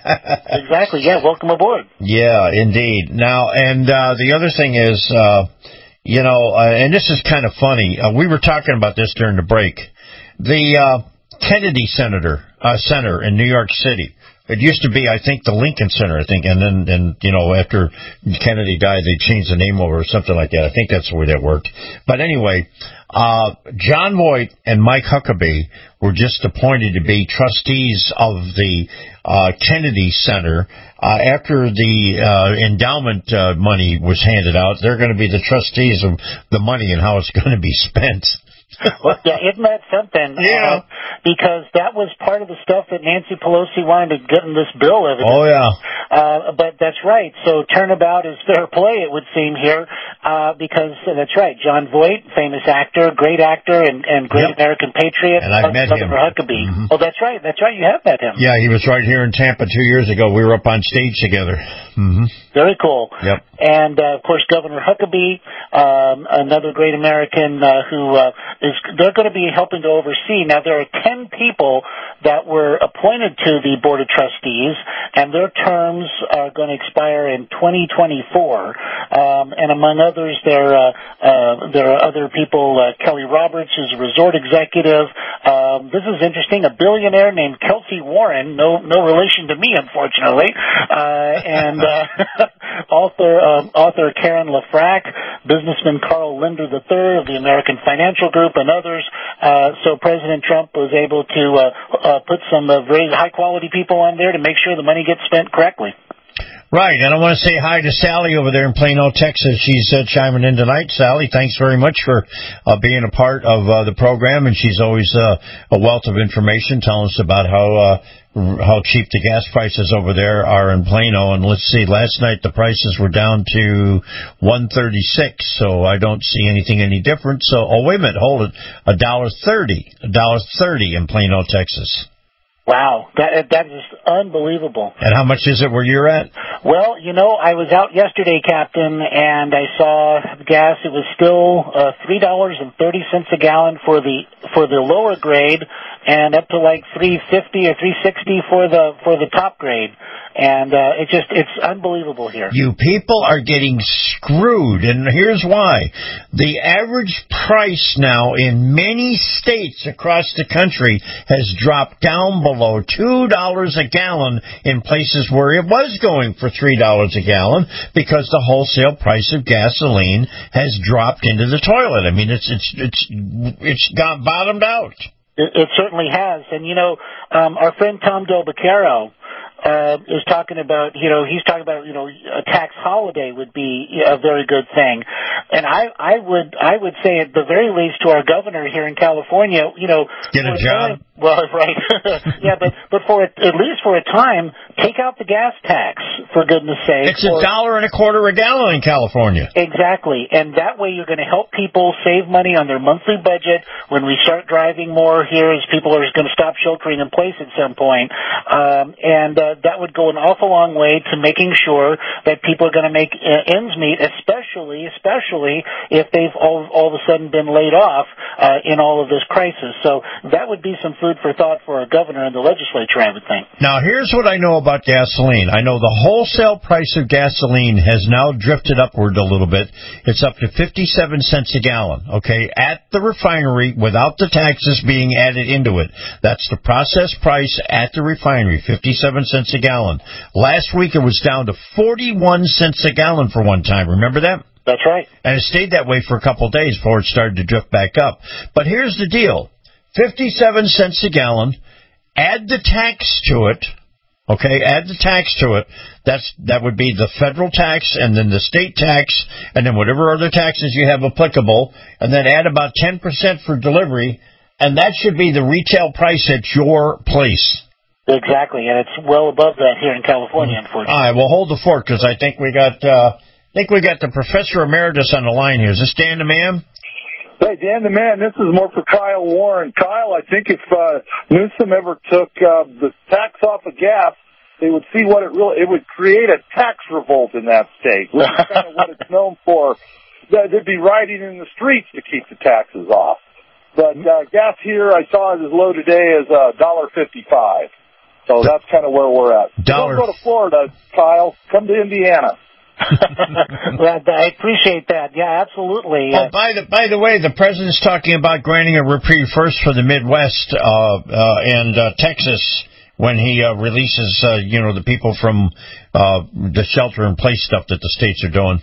Exactly, yeah, welcome aboard. Yeah, indeed. Now, and uh, the other thing is... Uh, You know, uh, and this is kind of funny. Uh, we were talking about this during the break. The uh, Kennedy Senator uh, Center in New York City. It used to be, I think, the Lincoln Center, I think, and then, and you know, after Kennedy died, they changed the name over or something like that. I think that's the way that worked. But anyway, uh, John Voight and Mike Huckabee were just appointed to be trustees of the uh, Kennedy Center. Uh, after the uh, endowment uh, money was handed out, they're going to be the trustees of the money and how it's going to be spent. Well, yeah, isn't that something? Yeah. Uh, because that was part of the stuff that Nancy Pelosi wanted to get in this bill, evidently. Oh, yeah. Uh, but that's right. So turnabout is fair play, it would seem here, uh, because uh, that's right. John Voight, famous actor, great actor, and, and great yep. American patriot. And I've met him. Huckabee. Mm-hmm. Oh, that's right. That's right. You have met him. Yeah, he was right here in Tampa two years ago. We were up on stage together. Mm-hmm. Very cool. Yep. And, uh, of course, Governor Huckabee, um, another great American uh, who uh, is, they're going to be helping to oversee. Now, there are ten people that were appointed to the Board of Trustees, and their terms are going to expire in twenty twenty-four. Um, and among others, there, uh, uh, there are other people, uh, Kelly Roberts, who's a resort executive. Um, this is interesting, a billionaire named Kelsey Warren, no, no relation to me, unfortunately, uh, and uh, author, um, author Karen LaFrac, businessman Carl Linder the third of the American Financial Group, and others. Uh, so President Trump was able to uh, uh, put some uh, very high-quality people on there to make sure the money gets spent correctly. Right, and I want to say hi to Sally over there in Plano, Texas. She's uh, chiming in tonight. Sally, thanks very much for uh, being a part of uh, the program, and she's always uh, a wealth of information telling us about how uh, how cheap the gas prices over there are in Plano. And let's see, last night the prices were down to one thirty-six, so I don't see anything any different. So, oh, wait a minute, hold it, one dollar thirty, one dollar thirty in Plano, Texas. Wow, that that is unbelievable. And how much is it where you're at? Well, you know, I was out yesterday, Captain, and I saw gas. It was still uh, three dollars and thirty cents a gallon for the for the lower grade, and up to like three fifty or three sixty for the for the top grade. And uh, it just it's unbelievable here. You people are getting screwed, and here's why. The average price now in many states across the country has dropped down below two dollars a gallon in places where it was going for three dollars a gallon because the wholesale price of gasoline has dropped into the toilet. I mean, it's it's it's it's got bottomed out. It, it certainly has. And, you know, um, our friend Tom Del Beccaro Uh, is talking about, you know, he's talking about, you know, a tax holiday would be a very good thing. And I, I would, I would say at the very least to our governor here in California, you know, get a job. Well, right. Yeah, but, but for, at least for a time, take out the gas tax, for goodness sake. It's a dollar and a quarter a gallon in California. Exactly. And that way you're going to help people save money on their monthly budget when we start driving more here as people are going to stop sheltering in place at some point. Um, and, uh, that would go an awful long way to making sure that people are going to make uh, ends meet, especially, especially if they've all, all of a sudden been laid off uh, in all of this crisis. So that would be some food for thought for a governor and the legislature, I would think. Now, here's what I know about gasoline. I know the wholesale price of gasoline has now drifted upward a little bit. It's up to fifty-seven cents a gallon, okay, at the refinery without the taxes being added into it. That's the process price at the refinery, fifty-seven cents a gallon. Last week it was down to forty-one cents a gallon for one time. Remember that? That's right. And it stayed that way for a couple of days before it started to drift back up. But here's the deal. fifty-seven cents a gallon. Add the tax to it. Okay, add the tax to it. That's that would be the federal tax and then the state tax and then whatever other taxes you have applicable, and then add about ten percent for delivery, and that should be the retail price at your place. Exactly, and it's well above that here in California, unfortunately. All right, well, hold the fort because I think we got uh, I think we got the Professor Emeritus on the line here. Is this Dan the Man? Hey, Dan the Man, this is more for Kyle Warren. Kyle, I think if uh, Newsom ever took uh, the tax off of gas, they would see what it really, it would create a tax revolt in that state, which is kind of what it's known for. They'd be rioting in the streets to keep the taxes off. But uh, gas here, I saw it as low today as one dollar fifty-five. So that's kind of where we're at. Don't go to Florida, Kyle. Come to Indiana. Well, I appreciate that. Yeah, absolutely. Oh, by the by the way, the president's talking about granting a reprieve first for the Midwest uh, uh, and uh, Texas when he uh, releases, uh, you know, the people from uh, the shelter-in-place stuff that the states are doing.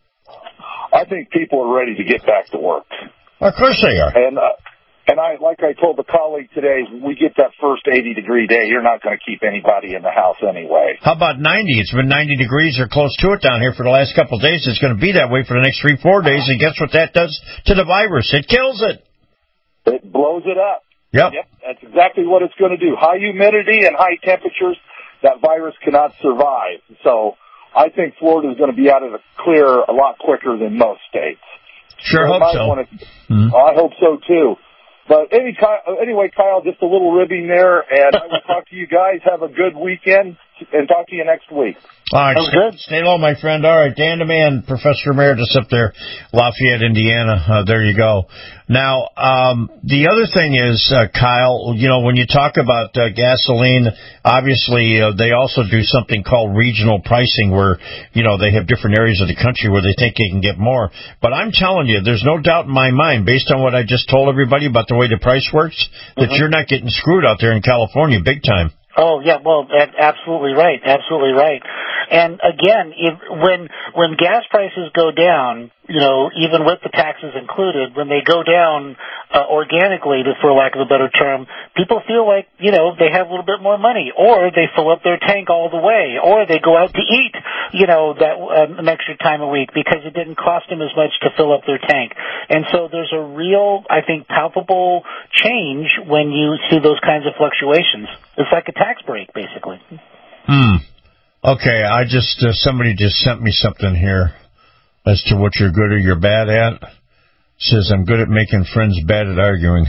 I think people are ready to get back to work. Of course they are. And uh, and I, like I told the colleague today, we get that first eighty-degree day, you're not going to keep anybody in the house anyway. How about ninety? It's been ninety degrees or close to it down here for the last couple of days. It's going to be that way for the next three, four days. And guess what that does to the virus? It kills it. It blows it up. Yep. Yep. That's exactly what it's going to do. High humidity and high temperatures, that virus cannot survive. So I think Florida is going to be out of the clear a lot quicker than most states. Sure, so hope so. Wanna, mm-hmm. I hope so, too. But any, anyway, Kyle, just a little ribbing there, and I will talk to you guys. Have a good weekend, and talk to you next week. All right, stay, good. Stay low, my friend. All right, Dan the Man, Professor Emeritus up there, Lafayette, Indiana. Uh, there you go. Now, um, the other thing is, uh, Kyle, you know, when you talk about uh, gasoline, obviously uh, they also do something called regional pricing where, you know, they have different areas of the country where they think they can get more. But I'm telling you, there's no doubt in my mind, based on what I just told everybody about the way the price works, that mm-hmm. you're not getting screwed out there in California big time. Oh, yeah, well, absolutely right, absolutely right. And again, if, when when gas prices go down, you know, even with the taxes included, when they go down uh, organically, to, for lack of a better term, people feel like, you know, they have a little bit more money, or they fill up their tank all the way, or they go out to eat, you know, that uh, an extra time a week because it didn't cost them as much to fill up their tank. And so there's a real, I think, palpable change when you see those kinds of fluctuations. It's like a tax break, basically. Hmm. Okay, I just, uh, somebody just sent me something here as to what you're good or you're bad at. It says, I'm good at making friends, bad at arguing.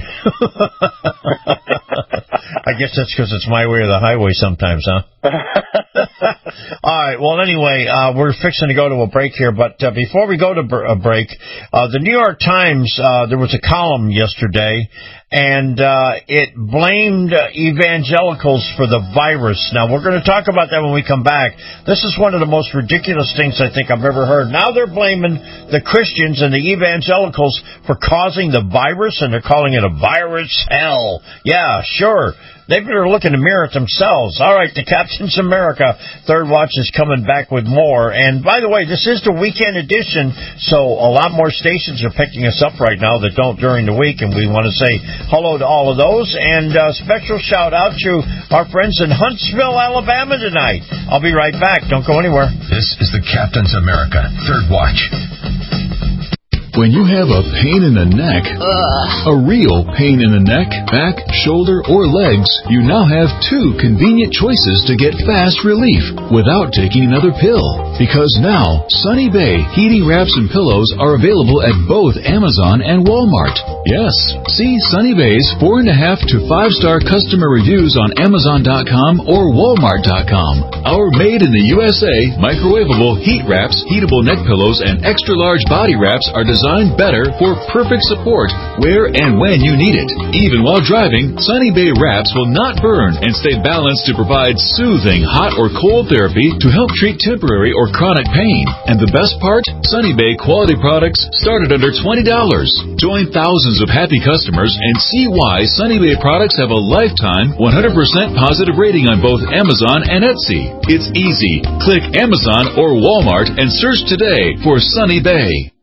I guess that's because it's my way or the highway sometimes, huh? All right, well, anyway, uh, we're fixing to go to a break here, but uh, before we go to br- a break, uh, the New York Times, uh, there was a column yesterday, and uh, it blamed uh, evangelicals for the virus. Now, we're going to talk about that when we come back. This is one of the most ridiculous things I think I've ever heard. Now they're blaming the Christians and the evangelicals for causing the virus, and they're calling it a virus hell. Yeah, sure. They better look in the mirror at themselves. All right, the Captain's America Third Watch is coming back with more. And by the way, this is the weekend edition, so a lot more stations are picking us up right now that don't during the week, and we want to say hello to all of those. And a special shout out to our friends in Huntsville, Alabama tonight. I'll be right back. Don't go anywhere. This is the Captain's America Third Watch. When you have a pain in the neck, Ugh. a real pain in the neck, back, shoulder, or legs, you now have two convenient choices to get fast relief without taking another pill. Because now, Sunny Bay heating wraps and pillows are available at both Amazon and Walmart. Yes, see Sunny Bay's four and a half to five star customer reviews on Amazon dot com or Walmart dot com. Our made in the U S A microwavable heat wraps, heatable neck pillows, and extra large body wraps are designed designed better for perfect support where and when you need it. Even while driving, Sunny Bay wraps will not burn and stay balanced to provide soothing hot or cold therapy to help treat temporary or chronic pain. And the best part? Sunny Bay quality products start at under twenty dollars. Join thousands of happy customers and see why Sunny Bay products have a lifetime one hundred percent positive rating on both Amazon and Etsy. It's easy. Click Amazon or Walmart and search today for Sunny Bay.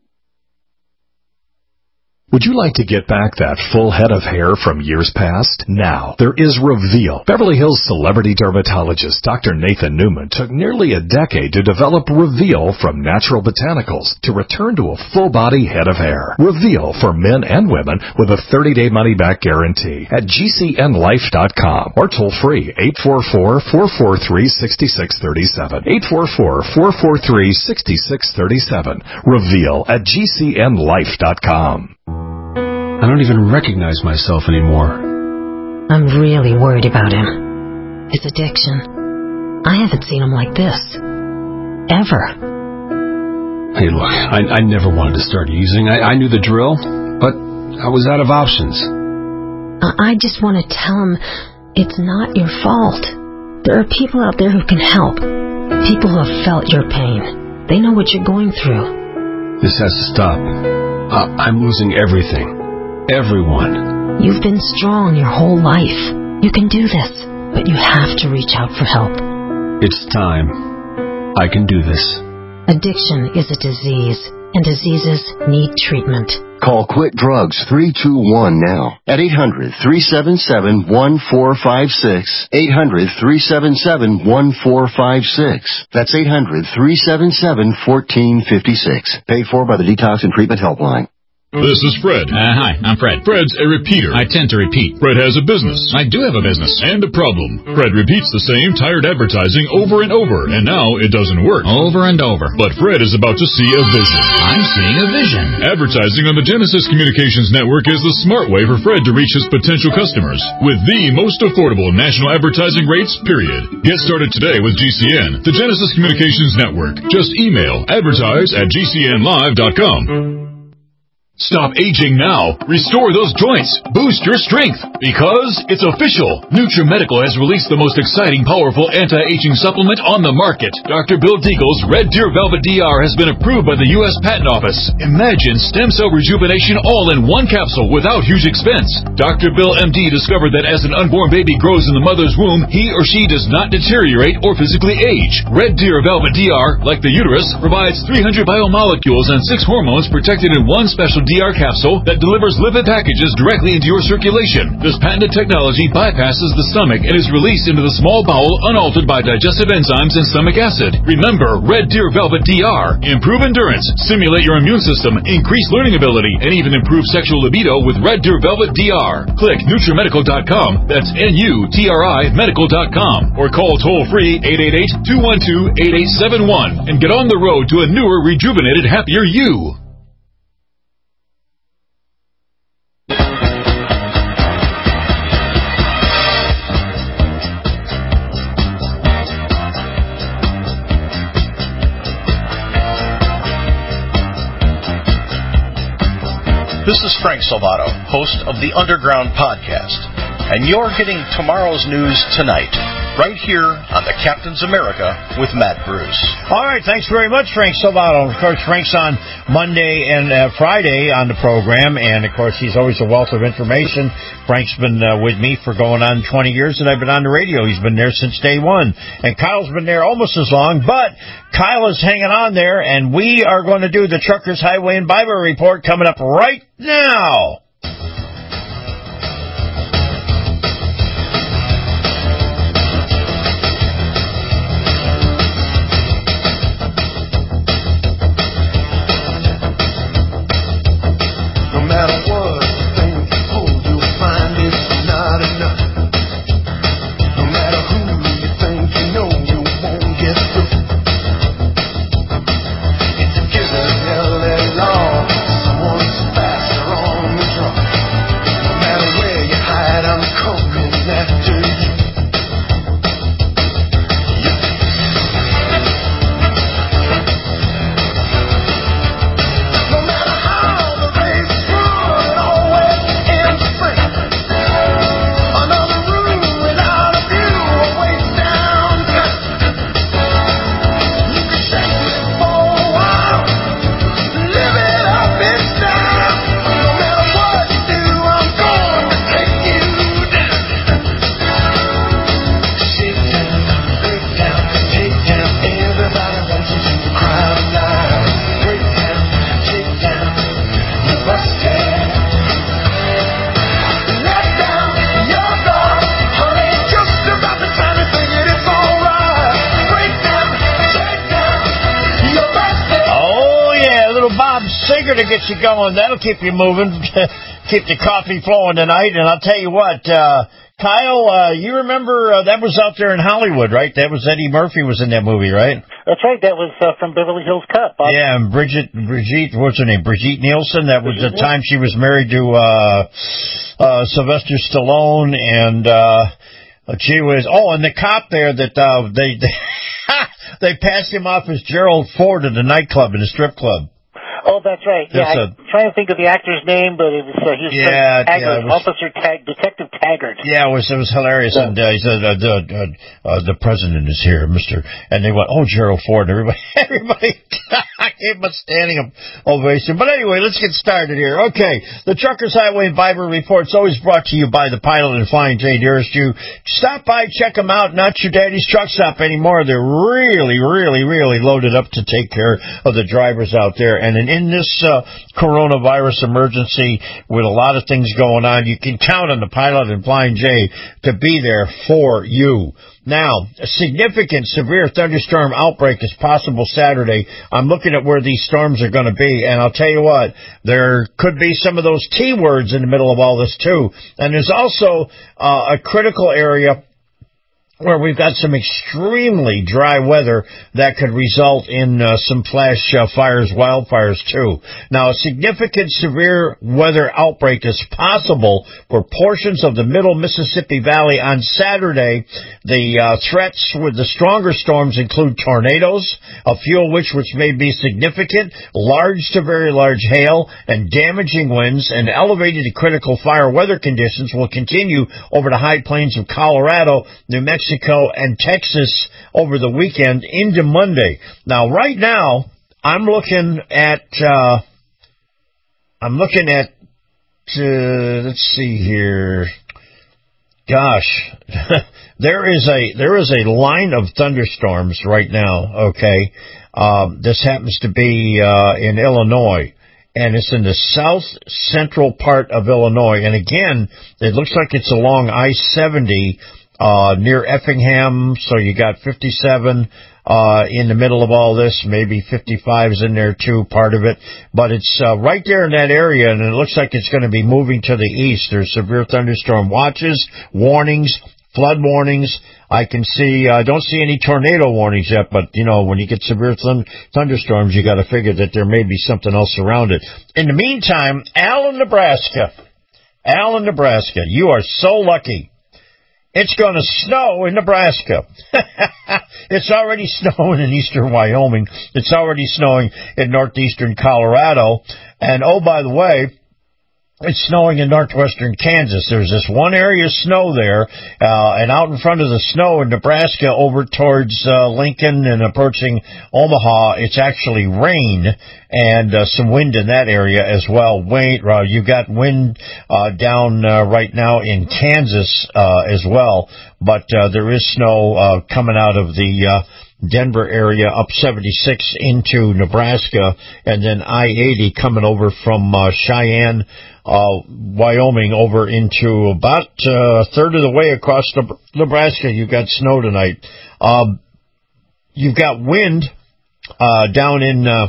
Would you like to get back that full head of hair from years past? Now, there is Reveal. Beverly Hills celebrity dermatologist Doctor Nathan Newman took nearly a decade to develop Reveal from natural botanicals to return to a full-body head of hair. Reveal for men and women with a thirty-day money-back guarantee at G C N life dot com or toll-free eight four four, four four three, six six three seven. eight four four, four four three, six six three seven. Reveal at G C N life dot com. I don't even recognize myself anymore. I'm really worried about him. His addiction. I haven't seen him like this. Ever. Hey, look, I, I never wanted to start using. I, I knew the drill, but I was out of options. I, I just want to tell him it's not your fault. There are people out there who can help. People who have felt your pain. They know what you're going through. This has to stop. Uh, I'm losing everything. Everyone. You've been strong your whole life. You can do this, but you have to reach out for help. It's time. I can do this. Addiction is a disease, and diseases need treatment. Call Quit Drugs three two one now at eight hundred, three seven seven, one four five six. eight hundred, three seven seven, one four five six. That's eight hundred, three seven seven, one four five six. Paid for by the Detox and Treatment Helpline. This is Fred. Uh, hi, I'm Fred. Fred's a repeater. I tend to repeat. Fred has a business. I do have a business. And a problem. Fred repeats the same tired advertising over and over, and now it doesn't work. Over and over. But Fred is about to see a vision. I'm seeing a vision. Advertising on the Genesis Communications Network is the smart way for Fred to reach his potential customers with the most affordable national advertising rates, period. Get started today with G C N, the Genesis Communications Network. Just email advertise at G C N live dot com. Stop aging now. Restore those joints. Boost your strength. Because it's official. NutriMedical has released the most exciting, powerful anti-aging supplement on the market. Doctor Bill Deagle's Red Deer Velvet D R has been approved by the U S Patent Office. Imagine stem cell rejuvenation all in one capsule without huge expense. Doctor Bill M D discovered that as an unborn baby grows in the mother's womb, he or she does not deteriorate or physically age. Red Deer Velvet D R, like the uterus, provides three hundred biomolecules and six hormones protected in one special D R capsule that delivers lipid packages directly into your circulation. This patented technology bypasses the stomach and is released into the small bowel unaltered by digestive enzymes and stomach acid. Remember, Red Deer Velvet D R. Improve endurance, stimulate your immune system, increase learning ability, and even improve sexual libido with Red Deer Velvet D R. Click NutriMedical dot com. That's N U T R I medical dot com. Or call toll-free eight eight eight, two one two, eight eight seven one and get on the road to a newer, rejuvenated, happier you. This is Frank Salvato, host of the Underground Podcast, and you're getting tomorrow's news tonight, right here on the Captain's America with Matt Bruce. All right, thanks very much, Frank Salvato. Of course, Frank's on Monday and uh, Friday on the program, and of course, he's always a wealth of information. Frank's been uh, with me for going on twenty years, and I've been on the radio. He's been there since day one, and Kyle's been there almost as long, but Kyle is hanging on there, and we are going to do the Truckers Highway and Bible Report coming up right now. No matter what things you hold, you'll find it's not enough. No matter who you think you know, you won't get through. It's a given, hell and law. Someone's fast or on the draw. cigarette to get you going. That'll keep you moving, keep the coffee flowing tonight. And I'll tell you what, uh, Kyle, uh, you remember uh, that was out there in Hollywood, right? That was Eddie Murphy was in that movie, right? That's right. That was uh, from Beverly Hills Cop. Bob. Yeah, and Bridget, Brigitte, what's her name? Brigitte Nielsen. That was Brigitte the time she was married to uh, uh, Sylvester Stallone, and uh, she was. Oh, and the cop there that uh, they they, they passed him off as Gerald Ford at the nightclub in the strip club. Oh, that's right. Yeah, That's I'm trying to think of the actor's name, but it was uh, he was Yeah, Taggart, yeah, it was- Officer Tag, Detective Taggart. Yeah, it was it was hilarious, and uh, he said uh, the uh, uh, the president is here, Mister And they went, oh, Gerald Ford, and everybody everybody gave him a standing ovation. But anyway, let's get started here. Okay, the Truckers Highway Bible Report's always brought to you by the Pilot and Flying J dearest you. Stop by, check them out. Not your daddy's truck stop anymore. They're really, really, really loaded up to take care of the drivers out there. And in, in this uh, coronavirus emergency, with a lot of things going on, you can count on the Pilot and Flying J to be there for you. Now, a significant severe thunderstorm outbreak is possible Saturday. I'm looking at where these storms are going to be, and I'll tell you what, there could be some of those T words in the middle of all this, too. And there's also uh, a critical area where we've got some extremely dry weather that could result in uh, some flash uh, fires, wildfires, too. Now, a significant severe weather outbreak is possible for portions of the middle Mississippi Valley on Saturday. The uh, threats with the stronger storms include tornadoes, a few of which which may be significant, large to very large hail, and damaging winds, and elevated to critical fire weather conditions will continue over the high plains of Colorado, New Mexico, Mexico and Texas over the weekend into Monday. Now, right now, I'm looking at, uh, I'm looking at, uh, let's see here. Gosh, there is a, there is a line of thunderstorms right now, okay? Um, this happens to be, uh, in Illinois. And it's in the south central part of Illinois. And again, it looks like it's along I seventy, Uh, near Effingham, so you got fifty-seven uh, in the middle of all this, maybe fifty-five's in there too, part of it, but it's uh, right there in that area, and it looks like it's going to be moving to the east. There's severe thunderstorm watches, warnings, flood warnings. I can see, I uh, don't see any tornado warnings yet, but, you know, when you get severe th- thunderstorms, you got to figure that there may be something else around it. In the meantime, Allen, Nebraska, Allen, Nebraska, you are so lucky. It's going to snow in Nebraska. It's already snowing in eastern Wyoming. It's already snowing in northeastern Colorado. And, oh, by the way, it's snowing in northwestern Kansas. There's this one area of snow there, uh, and out in front of the snow in Nebraska over towards uh, Lincoln and approaching Omaha, it's actually rain and uh, some wind in that area as well. Wait, uh, you got wind uh, down uh, right now in Kansas uh, as well, but uh, there is snow uh, coming out of the uh, Denver area up seventy-six into Nebraska, and then I eighty coming over from uh, Cheyenne, uh, Wyoming over into about uh, a third of the way across Nebraska. You've got snow tonight. Um, you've got wind uh, down in uh,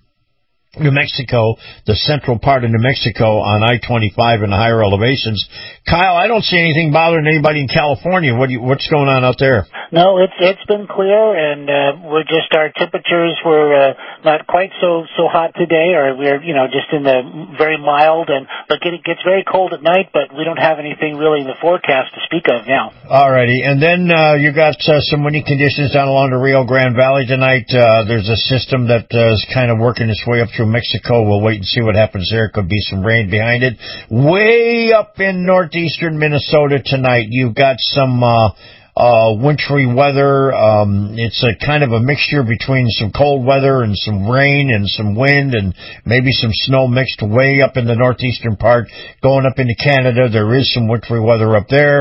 New Mexico, the central part of New Mexico on I twenty-five and the higher elevations. Kyle, I don't see anything bothering anybody in California. What do you, what's going on out there? No, it's it's been clear, and uh, we're just our temperatures were uh, not quite so so hot today, or we're you know just in the very mild, and but it gets very cold at night. But we don't have anything really in the forecast to speak of now. Alrighty, and then uh, you got uh, some windy conditions down along the Rio Grande Valley tonight. Uh, there's a system that uh, is kind of working its way up through Mexico. We'll wait and see what happens there. Could be some rain behind it. Way up in northeastern Minnesota tonight, you've got some uh, uh, wintry weather. Um, it's a kind of a mixture between some cold weather and some rain and some wind and maybe some snow mixed way up in the northeastern part. Going up into Canada, there is some wintry weather up there.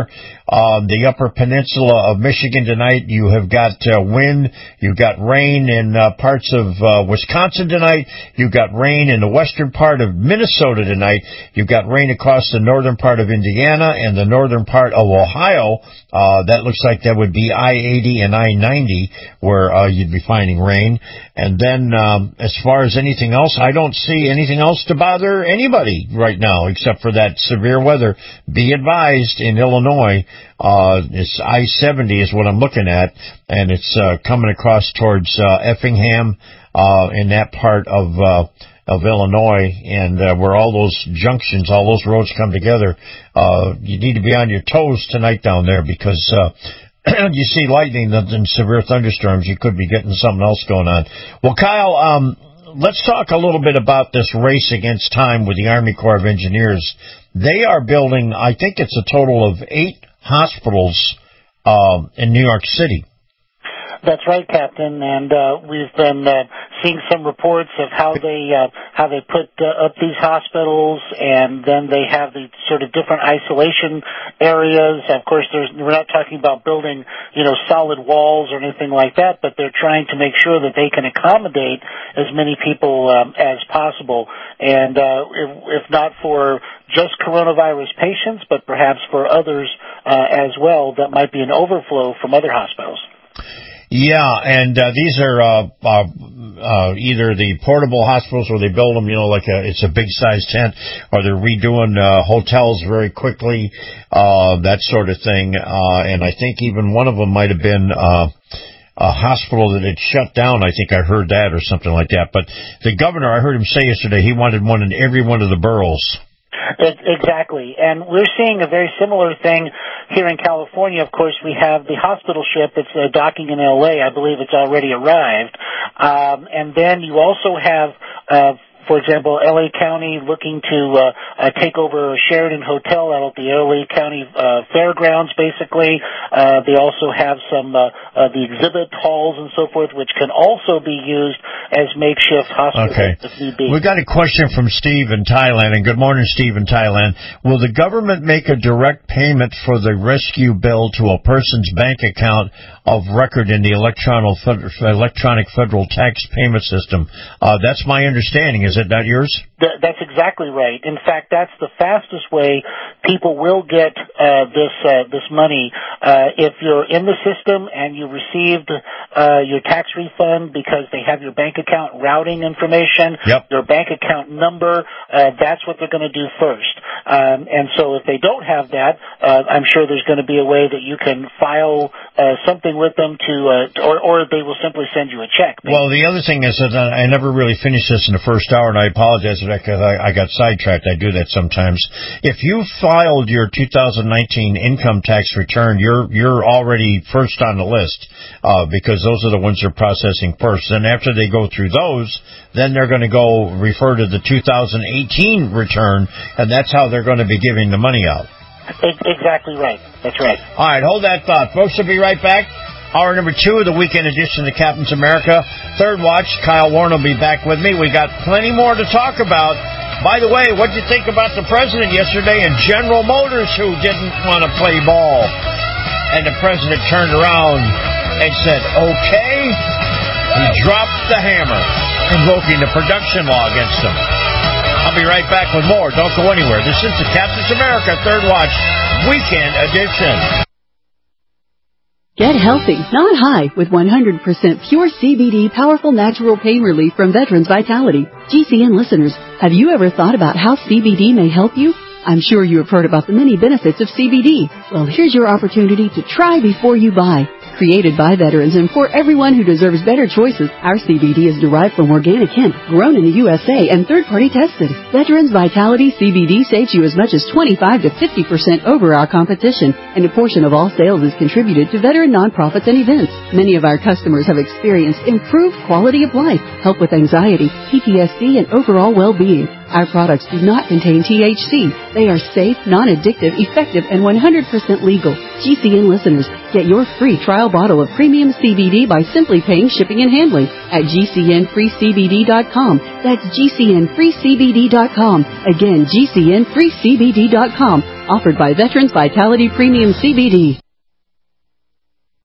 Uh, the Upper Peninsula of Michigan tonight, you have got uh, wind, you've got rain in uh, parts of uh, Wisconsin tonight, you've got rain in the western part of Minnesota tonight, you've got rain across the northern part of Indiana and the northern part of Ohio. Uh, that looks like that would be I eighty and I ninety where uh, you'd be finding rain. And then um, as far as anything else, I don't see anything else to bother anybody right now except for that severe weather. Be advised, in Illinois, uh, it's I seventy is what I'm looking at, and it's uh, coming across towards uh, Effingham uh, in that part of uh, of Illinois, and uh, where all those junctions, all those roads come together. Uh, you need to be on your toes tonight down there because uh, you see lightning and severe thunderstorms. You could be getting something else going on. Well, Kyle, um, let's talk a little bit about this race against time with the Army Corps of Engineers. They are building, I think it's a total of eight hospitals um, in New York City. That's right, Captain, and uh, we've been uh, seeing some reports of how they uh, how they put uh, up these hospitals, and then they have the sort of different isolation areas. Of course, there's, we're not talking about building, you know, solid walls or anything like that, but they're trying to make sure that they can accommodate as many people um, as possible, and uh, if, if not for just coronavirus patients, but perhaps for others uh, as well that might be an overflow from other hospitals. Yeah, and uh, these are uh, uh, uh, either the portable hospitals where they build them, you know, like a, it's a big-sized tent, or they're redoing uh, hotels very quickly, uh, that sort of thing. Uh, and I think even one of them might have been uh, a hospital that had shut down. I think I heard that or something like that. But the governor, I heard him say yesterday, he wanted one in every one of the boroughs. Exactly. And we're seeing a very similar thing here in California. Of course, we have the hospital ship that's uh, docking in L A. I believe it's already arrived. Um, and then you also have, uh, for example, L A County looking to uh, uh, take over a Sheraton Hotel out at the L A County uh, Fairgrounds, basically. Uh, they also have some uh, uh, the exhibit halls and so forth, which can also be used as makeshift hospitals okay. if need be. We got a question from Steve in Thailand, and good morning, Steve in Thailand. Will the government make a direct payment for the rescue bill to a person's bank account of record in the electronic electronic federal tax payment system? Uh, that's my understanding. Is it not yours? Th- that's exactly right. In fact, that's the fastest way people will get uh, this uh, this money. Uh, if you're in the system and you received uh, your tax refund because they have your bank account routing information, yep. your bank account number, uh, that's what they're going to do first. Um, and so if they don't have that, uh, I'm sure there's going to be a way that you can file uh, something with them to, uh, or, or they will simply send you a check. Maybe. Well, the other thing is that I never really finished this in the first hour, and I apologize for that because I, I got sidetracked. I do that sometimes. If you filed your two thousand nineteen income tax return, you're you're already first on the list uh, because those are the ones they're processing first. Then after they go through those, then they're going to go refer to the two thousand eighteen return, and that's how they're going to be giving the money out. Exactly right. That's right. All right, hold that thought. Folks, we'll be right back. Hour number two of the weekend edition of Captain's America. Third watch, Kyle Warren will be back with me. We got plenty more to talk about. By the way, what did you think about the president yesterday and General Motors, who didn't want to play ball? And the president turned around and said, okay. He dropped the hammer, invoking the production law against him. I'll be right back with more. Don't go anywhere. This is the Captain's America Third Watch Weekend Edition. Get healthy, not high, with one hundred percent pure C B D powerful natural pain relief from Veterans Vitality. G C N listeners, have you ever thought about how C B D may help you? I'm sure you have heard about the many benefits of C B D. Well, here's your opportunity to try before you buy. Created by veterans and for everyone who deserves better choices, our C B D is derived from organic hemp, grown in the U S A and third-party tested. Veterans Vitality C B D saves you as much as twenty-five to fifty percent over our competition, and a portion of all sales is contributed to veteran nonprofits and events. Many of our customers have experienced improved quality of life, help with anxiety, P T S D, and overall well-being. Our products do not contain T H C. They are safe, non-addictive, effective, and one hundred percent legal. G C N listeners, get your free trial bottle of premium C B D by simply paying shipping and handling at G C N free C B D dot com. That's G C N free C B D dot com. Again, G C N free C B D dot com. Offered by Veterans Vitality Premium C B D.